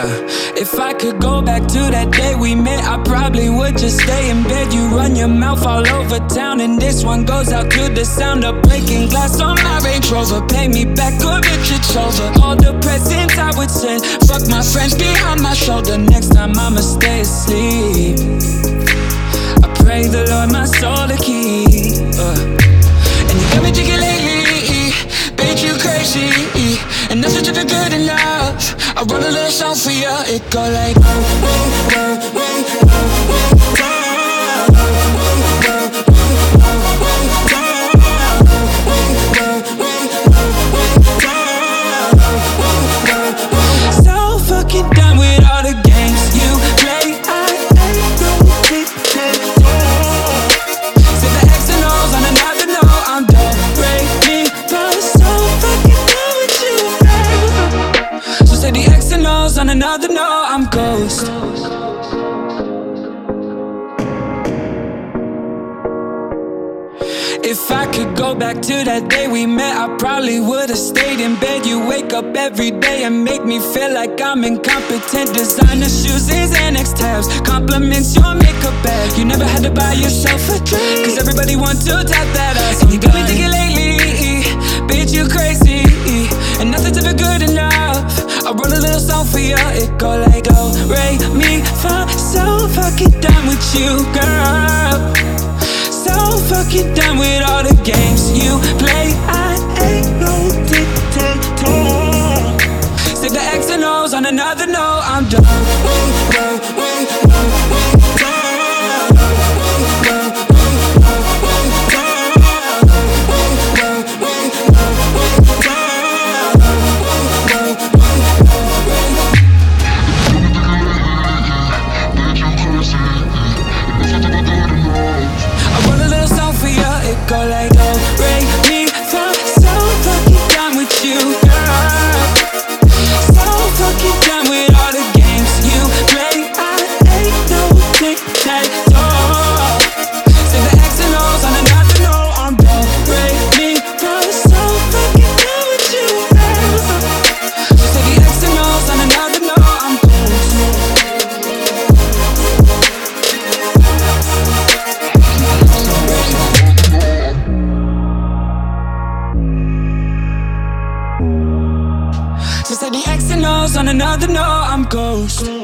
Yeah, if I could go back to that day we met, I probably would just stay in bed. You run your mouth all over town, and this one goes out to the sound of breaking glass on my Range Rover. Pay me back or it's over. All the presents I would send, fuck my friends behind my shoulder. Next time I'ma stay asleep. I pray the Lord my soul to keep. And you got me thinking lately, bitch you crazy, and nothing's ever good enough. I wrote a little song for you, it go like so fucking done with all the games you play. I ain't no dictator. Say the X and O's on another note, I'm done. Break me, but so fucking done with you, babe. So say the X and O's on another note, I'm ghost. If I could go back to that day we met, I probably would've stayed in bed. You wake up every day and make me feel like I'm incompetent. Designer shoes and Xanax tabs, compliments your makeup bag. You never had to buy yourself a drink, cause everybody wants to tap that ass. And you got me thinking lately, bitch you crazy, and nothing's ever good enough. I wrote a little song for you, it go like do, re, mi, fa. So fucking done with you, girl. So fucking done with all the games you play. I ain't no dictator. Say the X and O's on another note, I'm done. Go like do, re, mi, fa. So fucking done with you, girl. So fucking done with all the games you play. I ain't no dictator. Say the X and O's on another note, I'm done. Re, mi, fa. So fucking done with you, girl. So say the X and O's on another note, I'm So say the X and O's on another note, I'm ghost.